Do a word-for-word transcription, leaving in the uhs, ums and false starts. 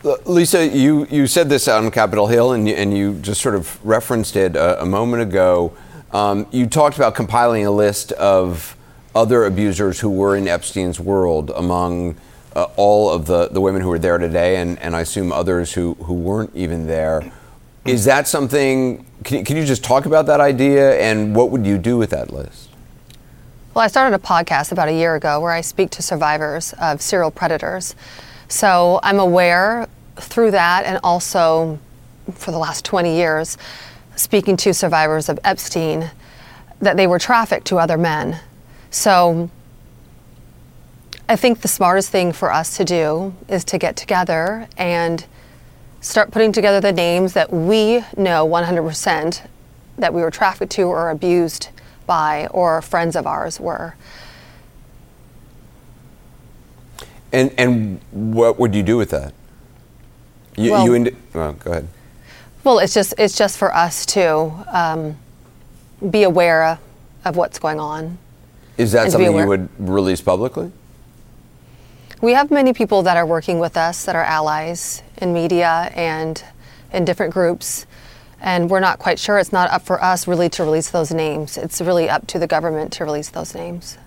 L- Lisa, you, you said this on Capitol Hill, and you, and you just sort of referenced it a, a moment ago. Um, you talked about compiling a list of other abusers who were in Epstein's world among uh, all of the, the women who were there today, and, and I assume others who, who weren't even there. Is that something, can, can you just talk about that idea, and what would you do with that list? Well, I started a podcast about a year ago where I speak to survivors of serial predators. So I'm aware through that, and also for the last twenty years, speaking to survivors of Epstein, that they were trafficked to other men. So I think the smartest thing for us to do is to get together and start putting together the names that we know one hundred percent that we were trafficked to or abused by, or friends of ours were. And and what would you do with that? You, well, you ind- oh, go ahead. Well, it's just it's just for us to um, be aware of what's going on. Is that something you would release publicly? We have many people that are working with us that are allies in media and in different groups, and we're not quite sure. It's not up for us really to release those names. It's really up to the government to release those names.